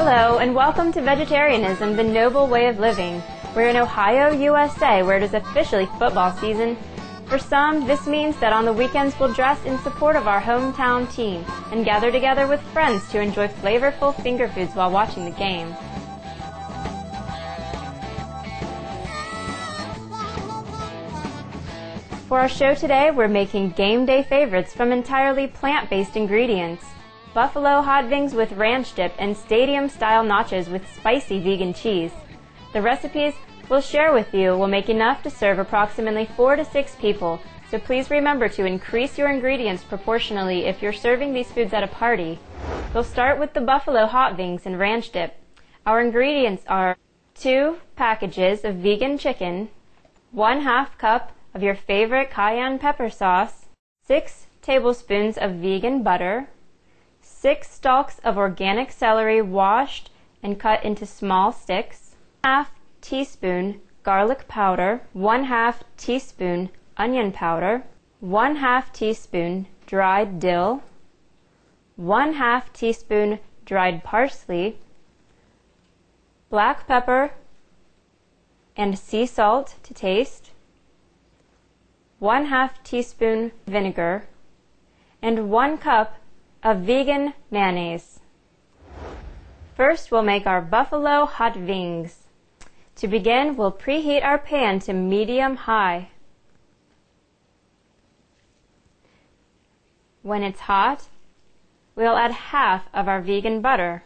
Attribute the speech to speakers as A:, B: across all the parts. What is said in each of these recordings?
A: Hello and welcome to Vegetarianism, the Noble Way of Living. We're in Ohio, USA, where it is officially football season. For some, this means that on the weekends we'll dress in support of our hometown team and gather together with friends to enjoy flavorful finger foods while watching the game. For our show today, we're making game day favorites from entirely plant-based ingredients. Buffalo hot wings with ranch dip and stadium-style nachos with spicy vegan cheese. The recipes we'll share with you will make enough to serve approximately 4 to 6 people, so please remember to increase your ingredients proportionally if you're serving these foods at a party. We'll start with the buffalo hot wings and ranch dip. Our ingredients are 2 packages of vegan chicken, 1/2 cup of your favorite cayenne pepper sauce, 6 tablespoons of vegan butter, 6 stalks of organic celery washed and cut into small sticks, 1/2 teaspoon garlic powder, 1/2 teaspoon onion powder, 1/2 teaspoon dried dill, 1/2 teaspoon dried parsley, black pepper and sea salt to taste, 1/2 teaspoon vinegar, and 1 cup of vegan mayonnaise. First, we'll make our buffalo hot wings. To begin, we'll preheat our pan to medium-high. When it's hot, we'll add half of our vegan butter.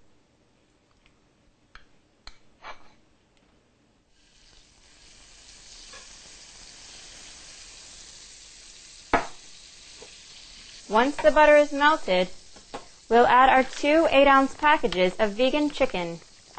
A: Once the butter is melted, we'll add our 2 8-ounce packages of vegan chicken.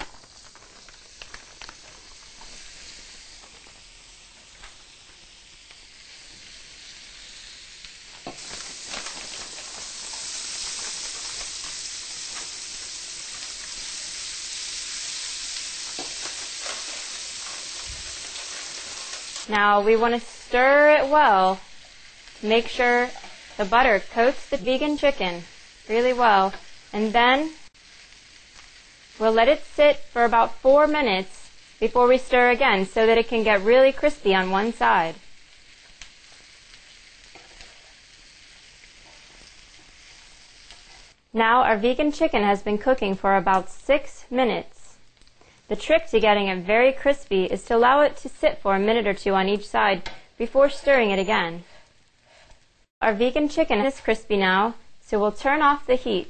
A: Now we want to stir it well to make sure the butter coats the vegan chicken really well, and then we'll let it sit for about 4 minutes before we stir again so that it can get really crispy on one side. Now our vegan chicken has been cooking for about 6 minutes. The trick to getting it very crispy is to allow it to sit for a minute or 2 on each side before stirring it again. Our vegan chicken is crispy now, so we'll turn off the heat.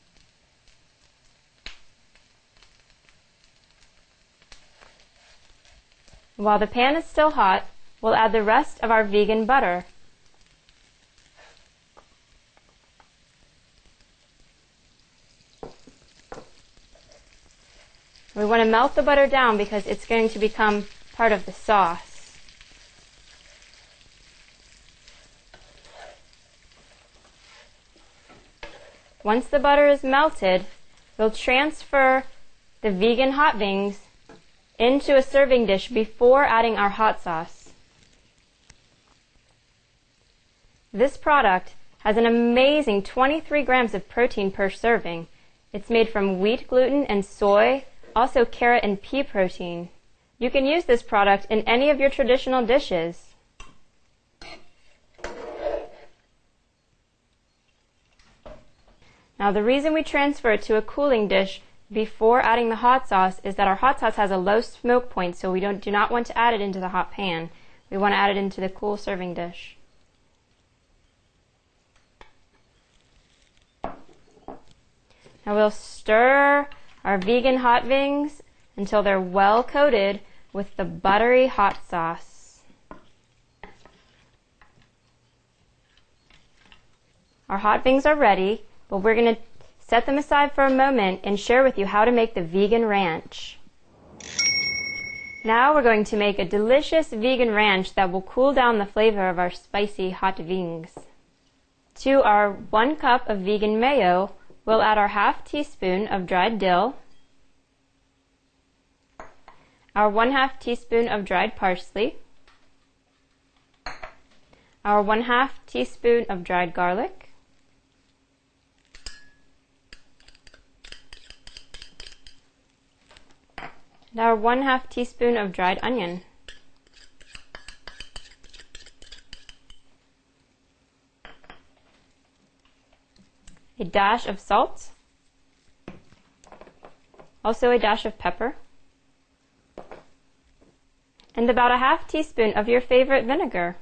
A: While the pan is still hot, we'll add the rest of our vegan butter. We want to melt the butter down because it's going to become part of the sauce. Once the butter is melted, we'll transfer the vegan hot wings into a serving dish before adding our hot sauce. This product has an amazing 23 grams of protein per serving. It's made from wheat gluten and soy, also carrot and pea protein. You can use this product in any of your traditional dishes. Now the reason we transfer it to a cooling dish before adding the hot sauce is that our hot sauce has a low smoke point, so we do not want to add it into the hot pan. We want to add it into the cool serving dish. Now we'll stir our vegan hot wings until they're well coated with the buttery hot sauce. Our hot wings are ready, but we're going to set them aside for a moment and share with you how to make the vegan ranch. Now we're going to make a delicious vegan ranch that will cool down the flavor of our spicy hot wings. To our 1 cup of vegan mayo, we'll add our 1/2 teaspoon of dried dill, our 1/2 teaspoon of dried parsley, our 1/2 teaspoon of dried garlic, And our 1/2 teaspoon of dried onion. A dash of salt. Also a dash of pepper. And about a 1/2 teaspoon of your favorite vinegar.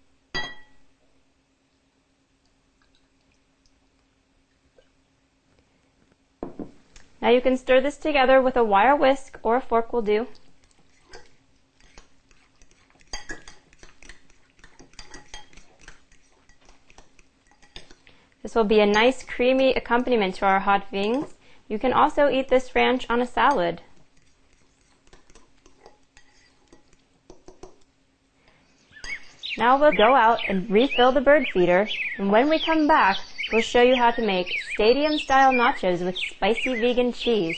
A: Now you can stir this together with a wire whisk or a fork will do. This will be a nice creamy accompaniment to our hot wings. You can also eat this ranch on a salad. Now we'll go out and refill the bird feeder, and when we come back, we'll show you how to make stadium-style nachos with spicy vegan cheese.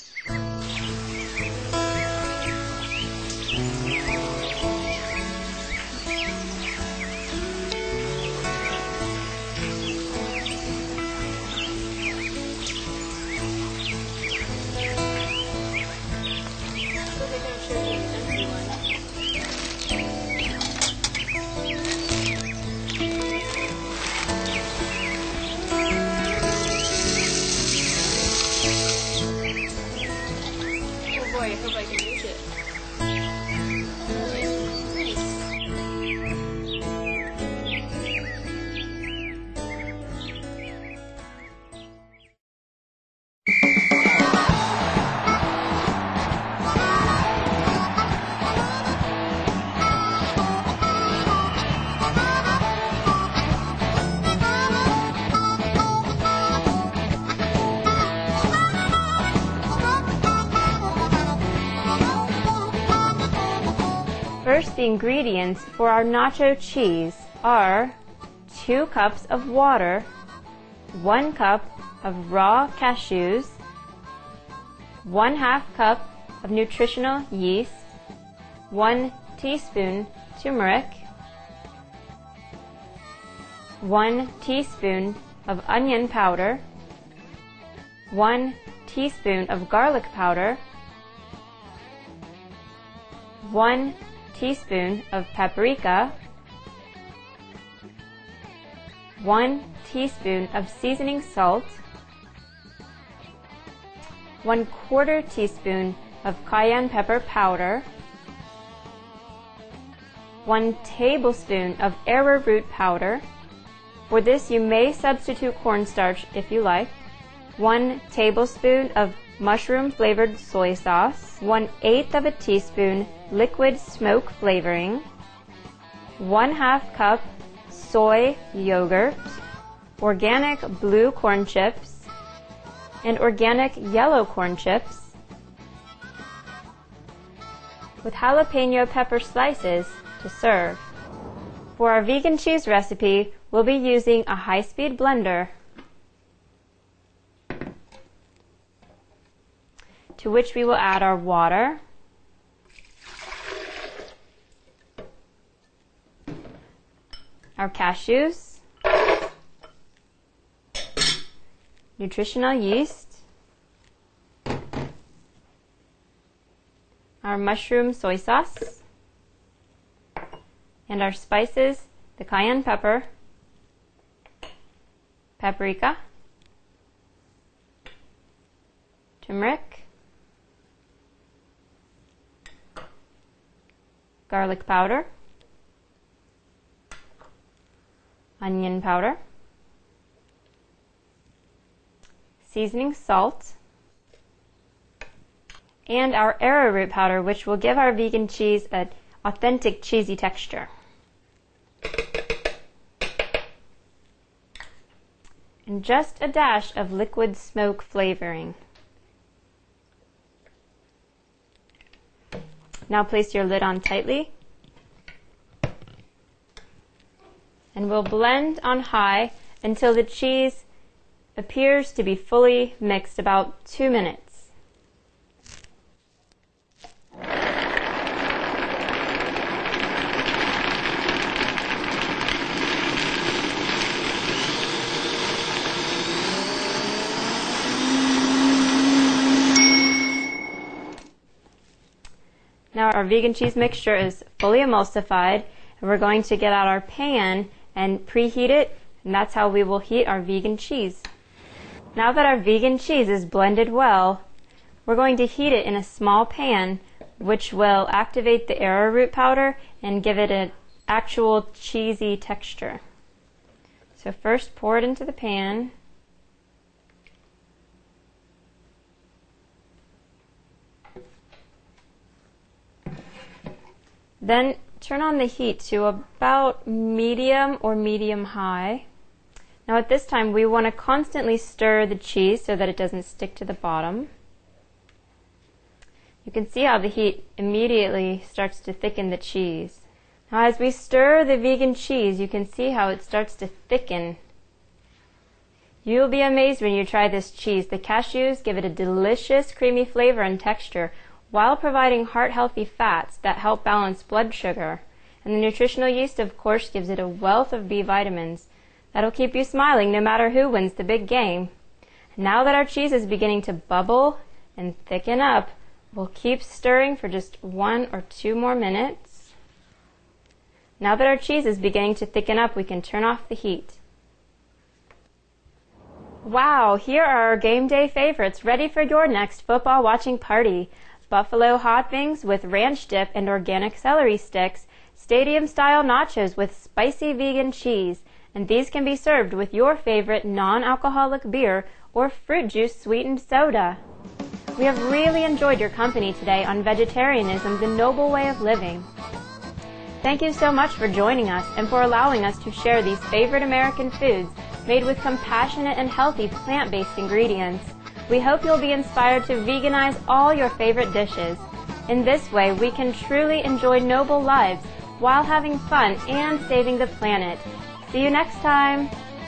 B: I hope I can use it.
A: First, the ingredients for our nacho cheese are 2 cups of water, 1 cup of raw cashews, 1/2 cup of nutritional yeast, 1 teaspoon turmeric, 1 teaspoon of onion powder, 1 teaspoon of garlic powder, 1 teaspoon of paprika, 1 teaspoon of seasoning salt, 1/4 teaspoon of cayenne pepper powder, 1 tablespoon of arrowroot powder. For this you may substitute cornstarch if you like, 1 tablespoon of mushroom flavored soy sauce, 1/8 of a teaspoon liquid smoke flavoring, 1/2 cup soy yogurt, organic blue corn chips, and organic yellow corn chips, with jalapeno pepper slices to serve. For our vegan cheese recipe, we'll be using a high-speed blender, to which we will add our water, our cashews, nutritional yeast, our mushroom soy sauce, and our spices, the cayenne pepper, paprika, turmeric, garlic powder, onion powder, seasoning salt, and our arrowroot powder, which will give our vegan cheese an authentic cheesy texture. And just a dash of liquid smoke flavoring. Now place your lid on tightly, and we'll blend on high until the cheese appears to be fully mixed, about 2 minutes. Now our vegan cheese mixture is fully emulsified, and we're going to get out our pan and preheat it, and that's how we will heat our vegan cheese. Now that our vegan cheese is blended well, we're going to heat it in a small pan, which will activate the arrowroot powder and give it an actual cheesy texture. So first pour it into the pan. Then turn on the heat to about medium or medium high. Now at this time we want to constantly stir the cheese so that it doesn't stick to the bottom. You can see how the heat immediately starts to thicken the cheese. Now as we stir the vegan cheese, you can see how it starts to thicken. You'll be amazed when you try this cheese. The cashews give it a delicious creamy flavor and texture while providing heart-healthy fats that help balance blood sugar. And the nutritional yeast, of course, gives it a wealth of B vitamins that'll keep you smiling no matter who wins the big game. Now that our cheese is beginning to bubble and thicken up, we'll keep stirring for just 1 or 2 more minutes. Now that our cheese is beginning to thicken up, we can turn off the heat. Wow, here are our game day favorites ready for your next football watching party. Buffalo hot wings with ranch dip and organic celery sticks, stadium-style nachos with spicy vegan cheese, and these can be served with your favorite non-alcoholic beer or fruit juice sweetened soda. We have really enjoyed your company today on Vegetarianism, the Noble Way of Living. Thank you so much for joining us and for allowing us to share these favorite American foods made with compassionate and healthy plant-based ingredients. We hope you'll be inspired to veganize all your favorite dishes. In this way, we can truly enjoy noble lives while having fun and saving the planet. See you next time!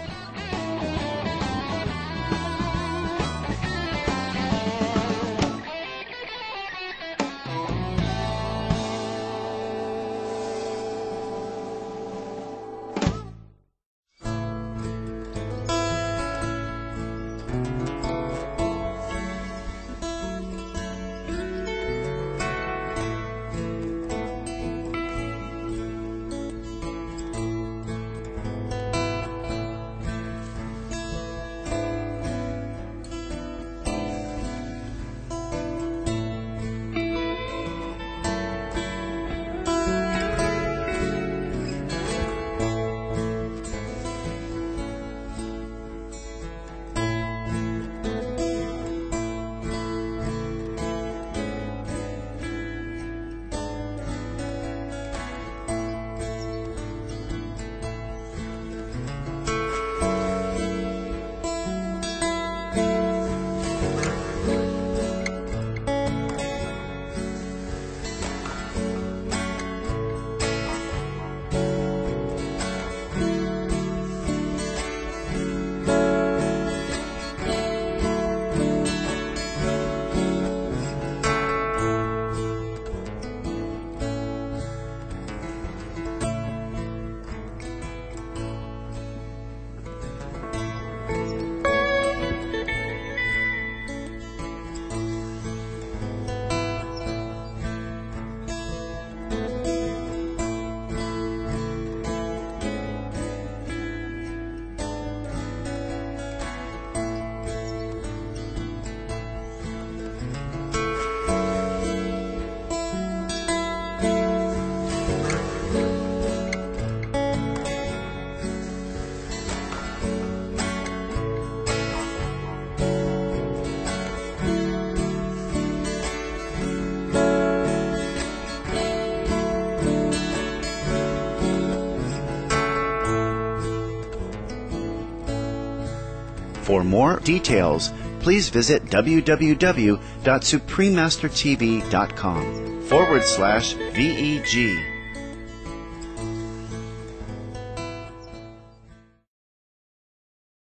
C: For more details, please visit www.suprememastertv.com/VEG.